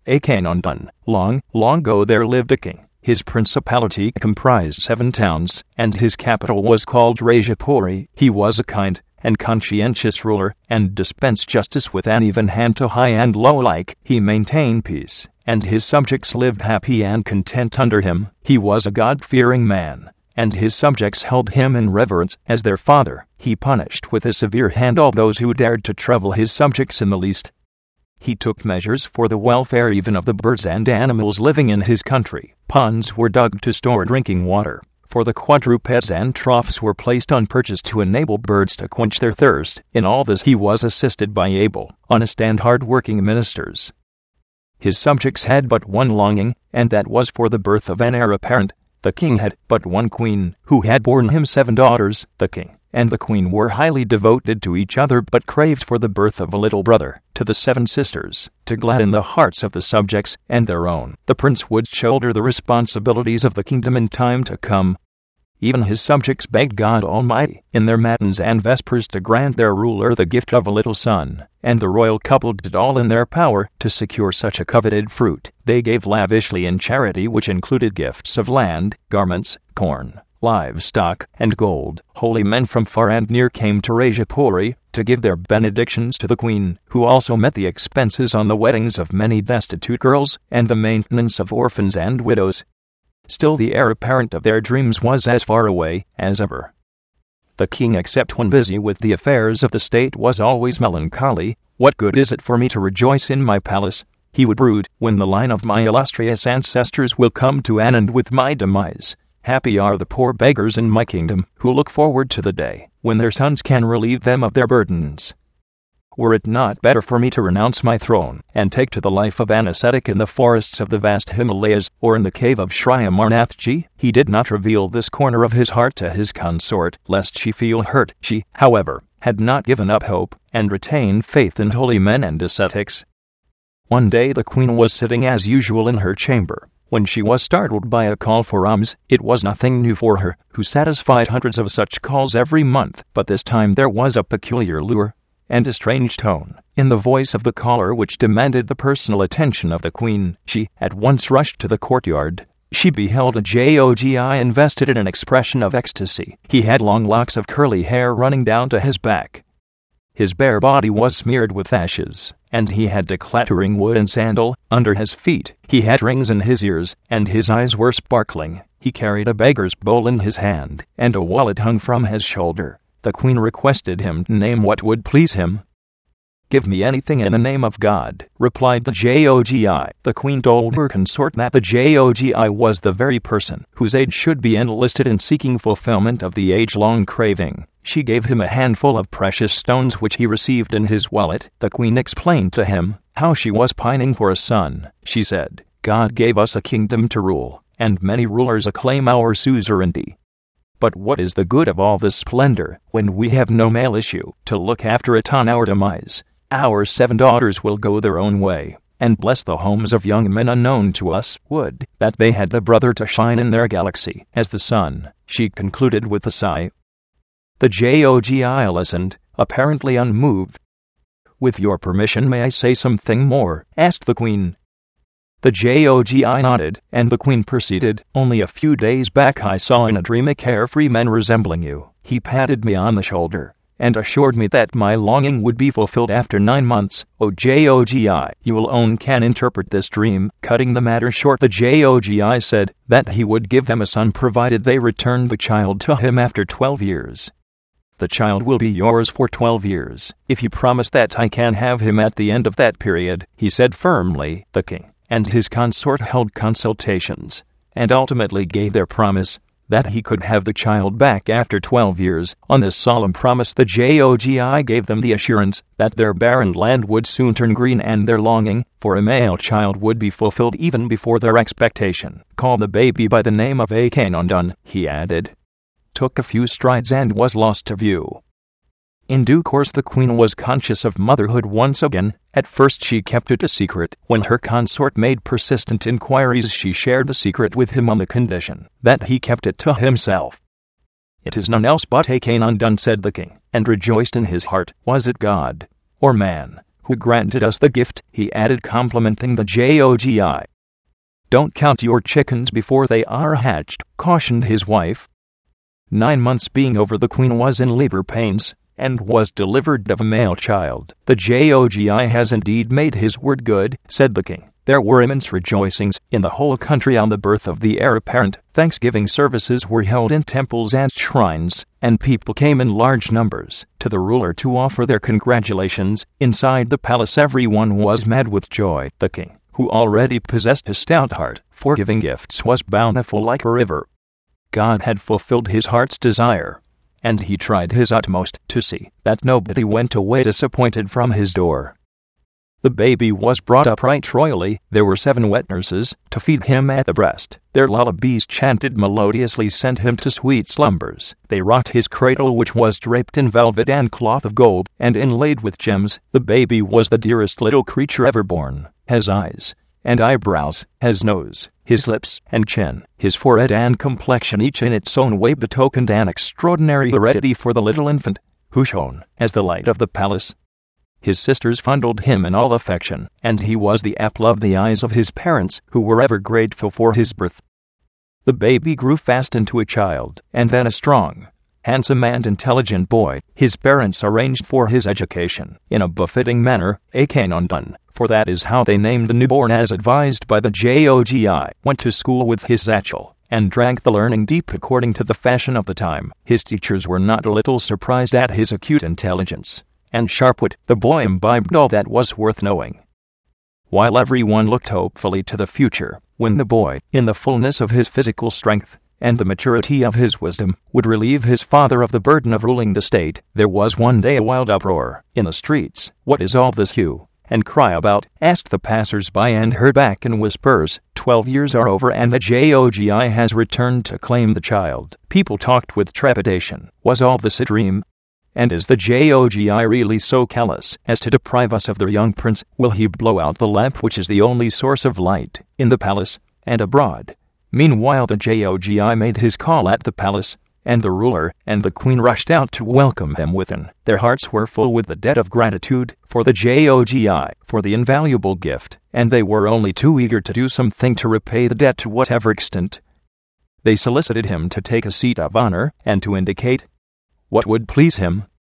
Akhenaten. Long, long ago there lived a king. His principality comprised 7 towns, and his capital was called Rajapuri. He was a kind and conscientious ruler, and dispensed justice with an even hand to high and low alike. He maintained peace, and his subjects lived happy and content under him. He was a God-fearing man, and his subjects held him in reverence as their father. He punished with a severe hand all those who dared to trouble his subjects in the least. He took measures for the welfare even of the birds and animals living in his country. Ponds were dug to store drinking water for the quadrupeds, and troughs were placed on perches to enable birds to quench their thirst. In all this he was assisted by able, honest and hard-working ministers. His subjects had but one longing, and that was for the birth of an heir apparent. The king had but one queen, who had borne him 7 daughters. The king and the queen were highly devoted to each other, but craved for the birth of a little brother to the 7 sisters. To gladden the hearts of the subjects and their own, the prince would shoulder the responsibilities of the kingdom in time to come. Even his subjects begged God Almighty in their matins and vespers to grant their ruler the gift of a little son, and the royal couple did all in their power to secure such a coveted fruit. They gave lavishly in charity, which included gifts of land, garments, corn, livestock, and gold. Holy men from far and near came to Rajapuri to give their benedictions to the queen, who also met the expenses on the weddings of many destitute girls and the maintenance of orphans and widows. Still the heir apparent of their dreams was as far away as ever. The king, except when busy with the affairs of the state, was always melancholy. "What good is it for me to rejoice in my palace?" he would brood, "when the line of my illustrious ancestors will come to an end with my demise? Happy are the poor beggars in my kingdom, who look forward to the day when their sons can relieve them of their burdens. Were it not better for me to renounce my throne and take to the life of an ascetic in the forests of the vast Himalayas, or in the cave of Sri Amarnathji?" He did not reveal this corner of his heart to his consort, lest she feel hurt. She, however, had not given up hope, and retained faith in holy men and ascetics. One day the queen was sitting as usual in her chamber, when she was startled by a call for alms. It was nothing new for her, who satisfied hundreds of such calls every month, but this time there was a peculiar lure and a strange tone in the voice of the caller which demanded the personal attention of the queen. She at once rushed to the courtyard. She beheld a Jogi invested in an expression of ecstasy. He had long locks of curly hair running down to his back. His bare body was smeared with ashes, and he had a clattering wooden sandal under his feet. He had rings in his ears, and his eyes were sparkling. He carried a beggar's bowl in his hand, and a wallet hung from his shoulder. The queen requested him to name what would please him. "Give me anything in the name of God," replied the Jogi. The queen told her consort that the Jogi was the very person whose aid should be enlisted in seeking fulfillment of the age-long craving. She gave him a handful of precious stones which he received in his wallet. The queen explained to him how she was pining for a son. She said, "God gave us a kingdom to rule, and many rulers acclaim our suzerainty. But what is the good of all this splendor when we have no male issue to look after it on our demise? Our 7 daughters will go their own way, and bless the homes of young men unknown to us. Would that they had a brother to shine in their galaxy as the sun," she concluded with a sigh. The Jogi listened, apparently unmoved. "With your permission, may I say something more?" asked the queen. The Jogi nodded, and the queen proceeded. "Only a few days back I saw in a dream a carefree man resembling you. He patted me on the shoulder and assured me that my longing would be fulfilled after 9 months. O Jogi, you alone can interpret this dream." Cutting the matter short, the Jogi said that he would give them a son provided they returned the child to him after 12 years. "The child will be yours for 12 years, if you promise that I can have him at the end of that period," he said firmly. The king and his consort held consultations, and ultimately gave their promise that he could have the child back after 12 years. On this solemn promise, the Jogi gave them the assurance that their barren land would soon turn green, and their longing for a male child would be fulfilled even before their expectation. "Call the baby by the name of Akhenaten," he added. Took a few strides and was lost to view. In due course the queen was conscious of motherhood once again. At first she kept it a secret. When her consort made persistent inquiries, she shared the secret with him on the condition that he kept it to himself. "It is none else but Akhenaten," said the king, and rejoiced in his heart. Was it God or man who granted us the gift," he added, complimenting the Jogi. "Don't count your chickens before they are hatched," cautioned his wife. 9 months being over, the queen was in labor pains, and was delivered of a male child. "The Jogi has indeed made his word good," said the king. There were immense rejoicings in the whole country on the birth of the heir apparent. Thanksgiving services were held in temples and shrines, and people came in large numbers to the ruler to offer their congratulations. Inside the palace everyone was mad with joy. The king, who already possessed a stout heart for giving gifts, was bountiful like a river. God had fulfilled his heart's desire, and he tried his utmost to see that nobody went away disappointed from his door. The baby was brought up right royally. There were 7 wet nurses to feed him at the breast. Their lullabies chanted melodiously sent him to sweet slumbers. They rocked his cradle, which was draped in velvet and cloth of gold and inlaid with gems. The baby was the dearest little creature ever born. His eyes and eyebrows, his nose, his lips and chin, his forehead and complexion, each in its own way betokened an extraordinary heredity for the little infant, who shone as the light of the palace. His sisters fondled him in all affection, and he was the apple of the eyes of his parents, who were ever grateful for his birth. The baby grew fast into a child, and then a strong, handsome and intelligent boy. His parents arranged for his education in a befitting manner. Akhenaten, for that is how they named the newborn as advised by the Jogi, went to school with his satchel, and drank the learning deep according to the fashion of the time. His teachers were not a little surprised at his acute intelligence and sharp wit. The boy imbibed all that was worth knowing. While everyone looked hopefully to the future, when the boy, in the fullness of his physical strength and the maturity of his wisdom, would relieve his father of the burden of ruling the state, there was one day a wild uproar in the streets. "What is all this hue and cry about?" asked the passers-by, and heard back in whispers, 12 years are over and the Jogi has returned to claim the child. People talked with trepidation. Was all this a dream? And is the Jogi really so callous as to deprive us of the young prince? Will he blow out the lamp which is the only source of light in the palace and abroad? Meanwhile the Jogi made his call at the palace, and the ruler and the queen rushed out to welcome him within. Their hearts were full with the debt of gratitude for the Jogi, for the invaluable gift, and they were only too eager to do something to repay the debt to whatever extent. They solicited him to take a seat of honor and to indicate what would please him.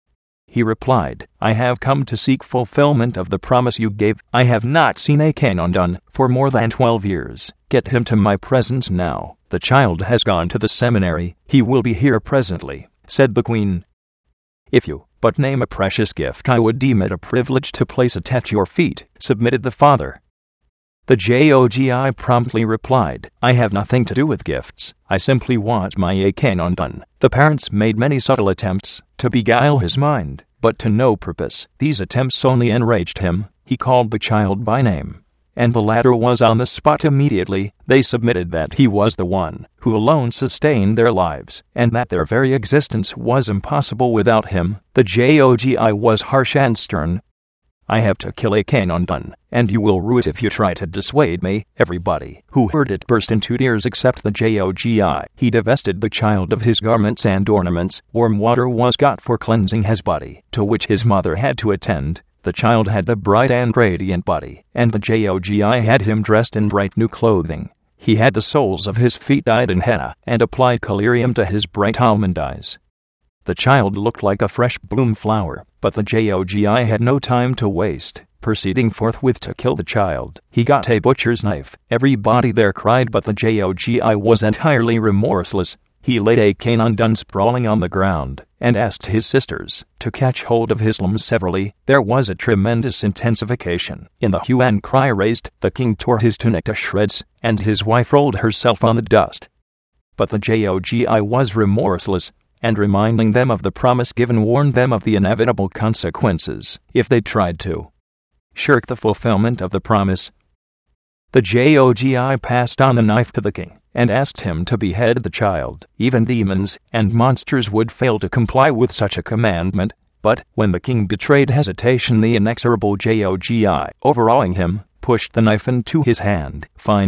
He replied, "I have come to seek fulfillment of the promise you gave. I have not seen Akhenaten for more than 12 years. Get him to my presence now." "The child has gone to the seminary. He will be here presently," said the queen. "If you but name a precious gift, I would deem it a privilege to place it at your feet," submitted the father. The Jogi promptly replied, "I have nothing to do with gifts. I simply want my Akhenaten." The parents made many subtle attempts to beguile his mind, but to no purpose. These attempts only enraged him. He called the child by name, and the latter was on the spot immediately. They submitted that he was the one who alone sustained their lives, and that their very existence was impossible without him. The Jogi was harsh and stern. "I have to kill Akhenaten, and you will rue it if you try to dissuade me." Everybody who heard it burst into tears except the Jogi. He divested the child of his garments and ornaments. Warm water was got for cleansing his body, to which his mother had to attend. The child had a bright and radiant body, and the Jogi had him dressed in bright new clothing. He had the soles of his feet dyed in henna, and applied collyrium to his bright almond eyes. The child looked like a fresh bloom flower, but the Jogi had no time to waste. Proceeding forthwith to kill the child, he got a butcher's knife. Everybody there cried, but the Jogi was entirely remorseless. He laid Akhenaten sprawling on the ground, and asked his sisters to catch hold of his limbs severally. There was a tremendous intensification in the hue and cry raised. The king tore his tunic to shreds, and his wife rolled herself on the dust. But the Jogi was remorseless, and reminding them of the promise given warned them of the inevitable consequences if they tried to shirk the fulfillment of the promise. The Jogi passed on the knife to the king and asked him to behead the child. Even demons and monsters would fail to comply with such a commandment, but when the king betrayed hesitation, the inexorable Jogi, overawing him, pushed the knife into his hand. Finding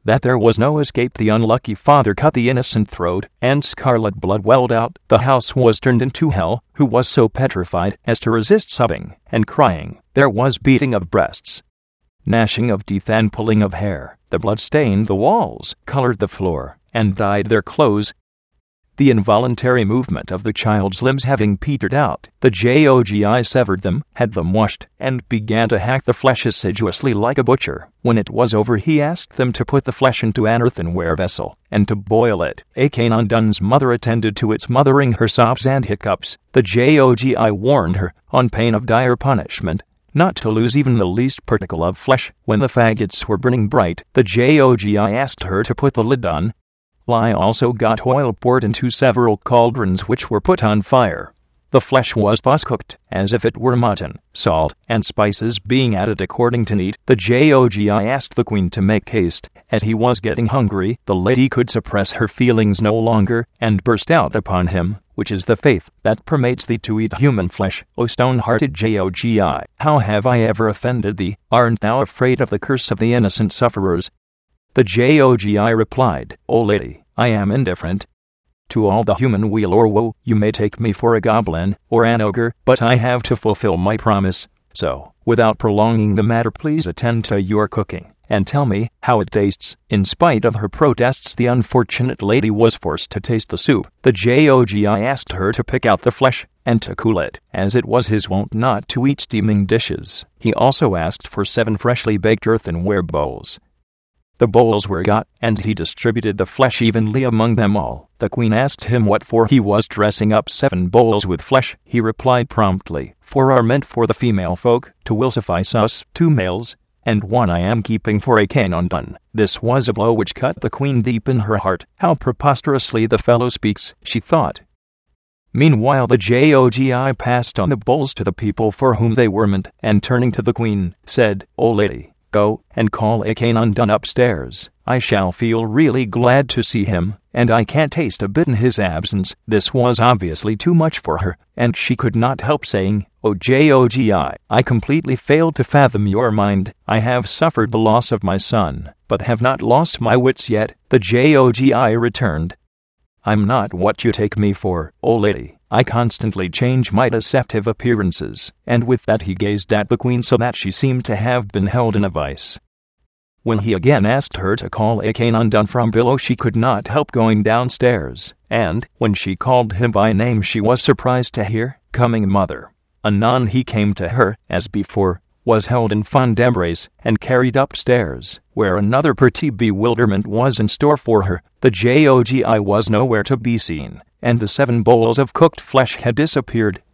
that there was no escape. The unlucky father cut the innocent throat, and scarlet blood welled out. The house was turned into hell. Who was so petrified as to resist sobbing and crying? There was beating of breasts, gnashing of teeth, and pulling of hair. The blood stained the walls, colored the floor, and dyed their clothes. The involuntary movement of the child's limbs having petered out, the Jogi severed them, had them washed, and began to hack the flesh assiduously like a butcher. When it was over, he asked them to put the flesh into an earthenware vessel, and to boil it. Akenondan's mother attended to its mothering her sobs and hiccups. The Jogi warned her, on pain of dire punishment, not to lose even the least particle of flesh. When the faggots were burning bright, the Jogi asked her to put the lid on. Lie also got oil poured into several cauldrons which were put on fire. The flesh was thus cooked, as if it were mutton, salt and spices being added according to need. The Jogi asked the queen to make haste, as he was getting hungry. The lady could suppress her feelings no longer, and burst out upon him, which is the faith that permits thee to eat human flesh, O stone-hearted Jogi? How have I ever offended thee? Aren't thou afraid of the curse of the innocent sufferers? The Jogi replied, O lady, I am indifferent to all the human weal or woe. You may take me for a goblin or an ogre, but I have to fulfill my promise. So, without prolonging the matter, please attend to your cooking, and tell me how it tastes. In spite of her protests, the unfortunate lady was forced to taste the soup. The Jogi asked her to pick out the flesh, and to cool it, as it was his wont not to eat steaming dishes. He also asked for 7 freshly baked earthenware bowls. The bowls were got, and he distributed the flesh evenly among them all. The queen asked him what for he was dressing up 7 bowls with flesh. He replied promptly, 4 are meant for the female folk, 2 will suffice us, 2 males, and 1 I am keeping for Akenondan. This was a blow which cut the queen deep in her heart. How preposterously the fellow speaks, she thought. Meanwhile the Jogi passed on the bowls to the people for whom they were meant, and turning to the queen, said, O lady, go and call Akenondan upstairs. I shall feel really glad to see him, and I can't taste a bit in his absence. This was obviously too much for her, and she could not help saying, O Jogi, I completely failed to fathom your mind. I have suffered the loss of my son, but have not lost my wits yet. The Jogi returned, I'm not what you take me for, O lady. I constantly change my deceptive appearances. And with that he gazed at the queen so that she seemed to have been held in a vice. When he again asked her to call Akenondan from below, she could not help going downstairs, and, when she called him by name, she was surprised to hear, Coming, mother. Anon he came to her, as before, was held in fond embrace, and carried upstairs, where another pretty bewilderment was in store for her. The Jogi was nowhere to be seen, and the 7 bowls of cooked flesh had disappeared.